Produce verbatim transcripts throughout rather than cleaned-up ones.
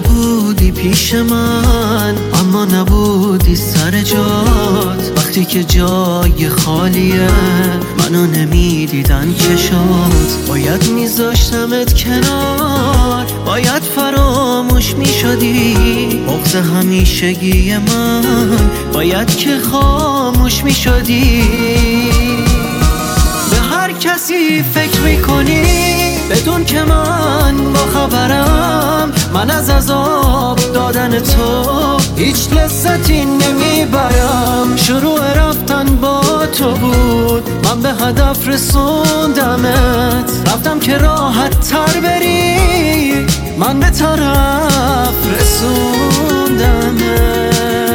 بودی پیش من اما نبودی سر جات، وقتی که جای خالیه منو نمیدیدن چشات. باید میذاشتمت کنار، باید فراموش میشدی، بغض همیشگی من باید که خاموش میشدی. به هر کسی فکر میکنی بدون که من با خبرم، من از عذاب دادن تو هیچ لذتی نمیبرم. شروع رفتن با تو بود، من به هدف رسوندمت، رفتم که راحت تر بری، من به طرف رسوندمت.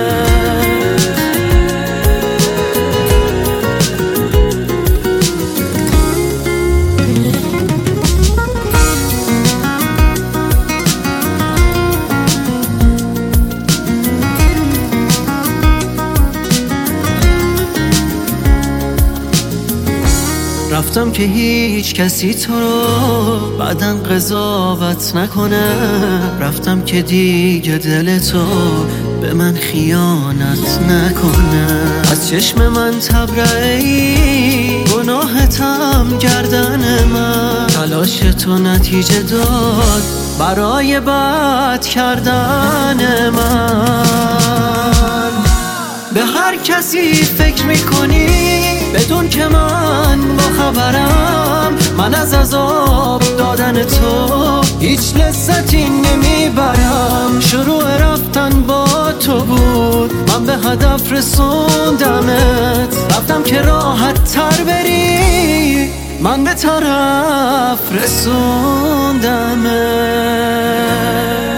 رفتم که هیچ کسی تو رو بعداً قضاوت نکنه، رفتم که دیگه دل تو به من خیانت نکنه. از چشم من تبرئه‌ای، گناهتم گردن من، تلاش تو نتیجه داد برای بد کردن من. به هر کسی فکر میکنی بدون که من با خبرم، من از عذاب دادن تو هیچ لذتی نمیبرم. شروع رفتن با تو بود، من به هدف رسوندمت، رفتم که راحت تر بری، من به طرف رسوندمت.